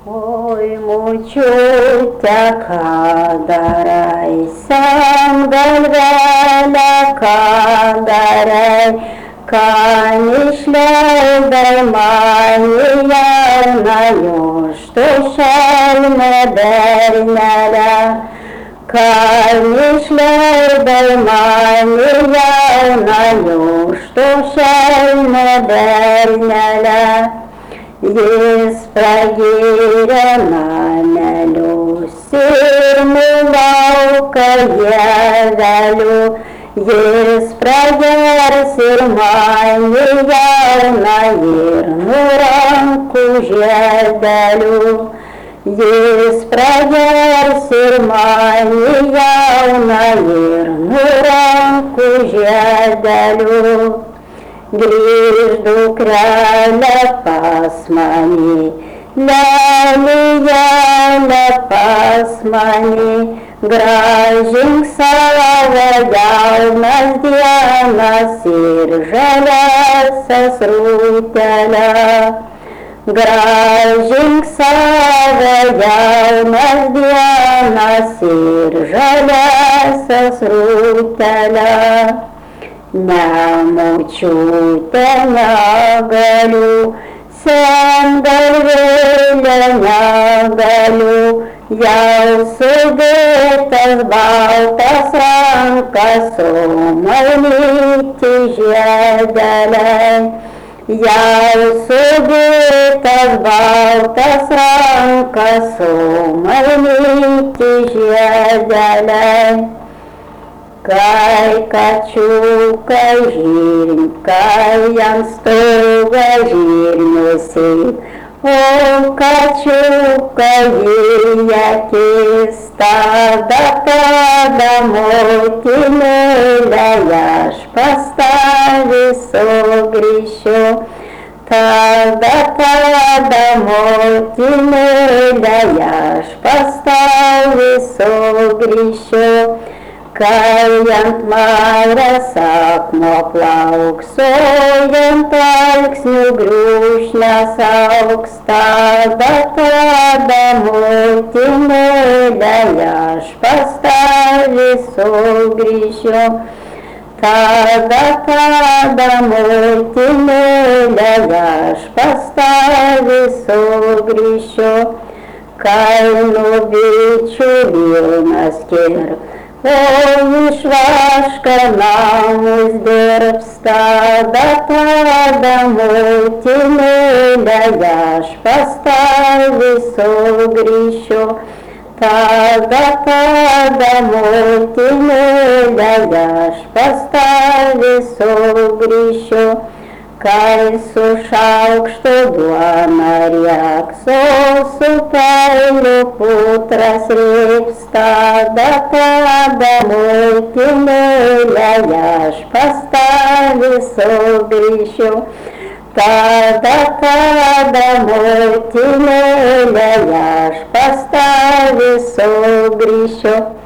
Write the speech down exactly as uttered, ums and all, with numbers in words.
Oi, močiute, ką darai, sengalvelė, ką darai, ką išleidai man į jauną juoštų šelmę bernelę, ką išleidai man į jauną juoštų šelmę bernelę. Jis pragyrė namelius ir nulauka javelių, jis pragers ir man į jauną ir nurankų žiedelių, jis pragers ir man į jauną ir nurankų žiedelių. Grįž dukrelė pas mane, lelijėlė pas mane, gražink savo jaunas dienas ir žaliasias rūteles. Gražink savo jaunas dienas ir žaliasias rūteles. Ne, močiute, negaliu, sengalvėlė, negaliu, jau sudėtas baltas rankas sumanyti žiedeliai, jau sudėtas baltas rankas sumanyti žiedeliai. Kai kačiukai žirn, kai ant stogo žirniuose, o kačiukai į akis, tada, tada motinėlė, aš pas tave sugrįšiu, tada, tada motinėlė, aš pas tave sugrįšiu. Kai ant marės akmuo plauks, o ant alksnių grūšnes auks, tada, tada motinėlė, aš pas tave sugrįšiu, tada, tada motinėlė, aš pas tave sugrįšiu. Kai nubičiu vienas kirp, o iš vaško namus dirbs, tada, tada motinėlė, aš pas tave sugrįšiu, tada, tada motinėlė, aš pas tave sugrįšiu. Kai su šaukštu duona rieks, o su peiliu putras reiks, tada, tada motinėlė, aš pas tave sugrįšiu, tada, tada motinėlė, aš pas tave sugrįšiu.